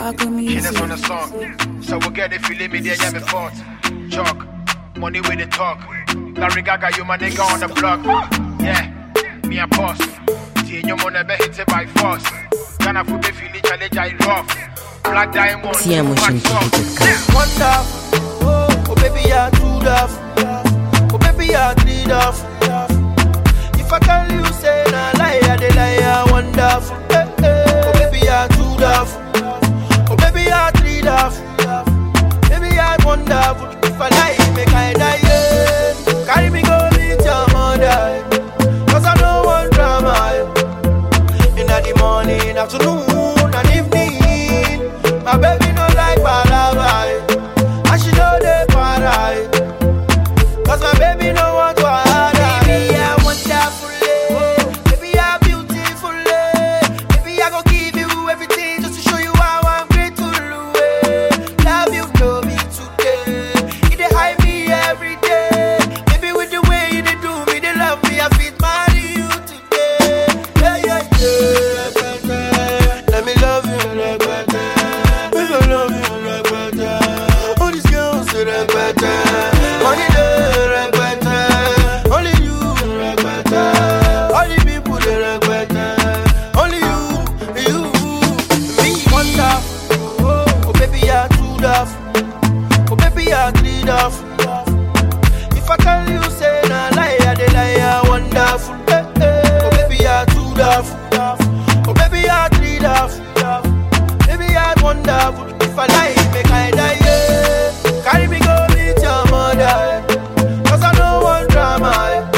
Chicago music. She just on the song. So we'll get it, feeling me there, yeah, me fought. Chalk, money with the talk. Larry Gaga, you my nigga on the block. Yeah, me a boss. See your money be hit by force. Gonna put me feeling challenge, I rough. Black diamond, one love, oh baby, you're two love. Oh baby, you're three love. If I tell you, say nah lie, I dey lie, wonderful. Oh baby, you're two love. Oh baby, you're three love. Baby, you're wonderful. If I lie, make I die. Yeah. Carry me go meet your mother, 'cause I don't want drama. In the morning, afternoon, and evening, my baby no like balaba, and she know they para. 'Cause my baby no want to hide. Baby, I wonderful, baby, I beautiful, baby, I go give you everything just to show you how I'm grateful. Love you, know me today. You dey hide me every day. Baby, with the way you dey do me, they love me. I feel marry you today. Yeah, yeah, yeah. Let me love you like that. We gon' love you like that. All these girls say like that. Money they like that. Only you like that. All the people they like that. Only you, me. One love, oh baby, you're two love. Oh baby, you're three love. If I tell you, say nah lie, I dey lie, wonderful. Oh baby, you're two love. Oh baby, you're three love. Baby, you're wonderful. If I lie, make I die. Yeah. Carry me go meet your mother, 'cause I don't want drama.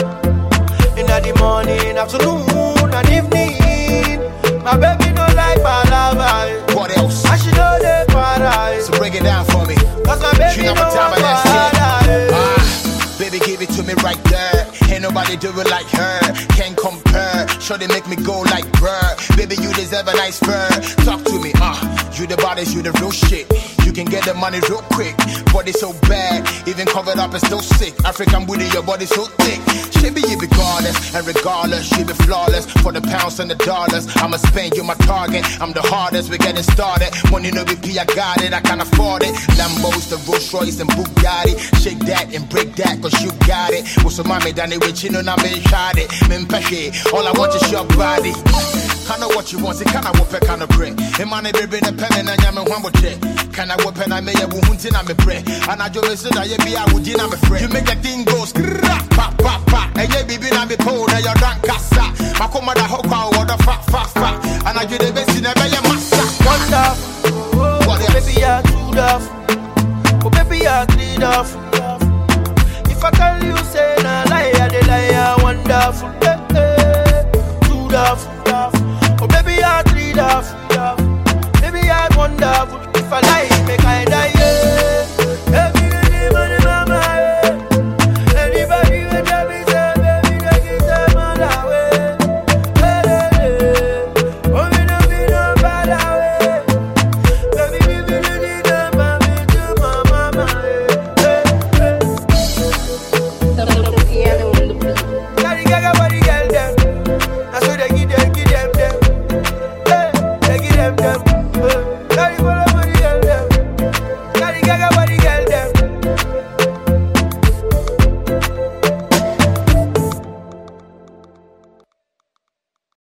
In the morning, afternoon, and evening, my baby no like balaba. What else? And she know they para. So break it down for me. 'Cause my baby You no never tell want me that's it. para. Baby, give it to me right there. Ain't nobody do it like her. Can't compare. Sure they make me go like bruh. Baby, you deserve a nice fur. Talk to me, you the bodies, you the real shit. You can get the money real quick. Body so bad, even covered up and still sick. African booty, your body so thick. She be you be goddess, and regardless, she be flawless. For the pounds and the dollars, I'ma spend you my target. I'm the hardest, we're getting started. Money no BP, I got it, I can afford it. Lambos, the Rolls Royce and Bugatti. Shake that and break that, 'cause you got it. What's so mommy done it with you, no, I'm in shot it. All I want is your body. Can I what you want? Say, can I whip a can of bread? A man, baby, in a pen and I'm a one with it. Can I whip and I may a wound in I'm a bread? And I just said, I be out with you, I'm a friend. You make a thing go pop, pop, pop. And you be I'm a pole, and you're drunk, cassa. My commander, how what the fat. And I do the best in a way, massa. One love, oh baby, you're two love. Oh baby, you're three love. If I tell you, say nah lie, I dey lie, wonderful. Two love. Oh baby, you're three love.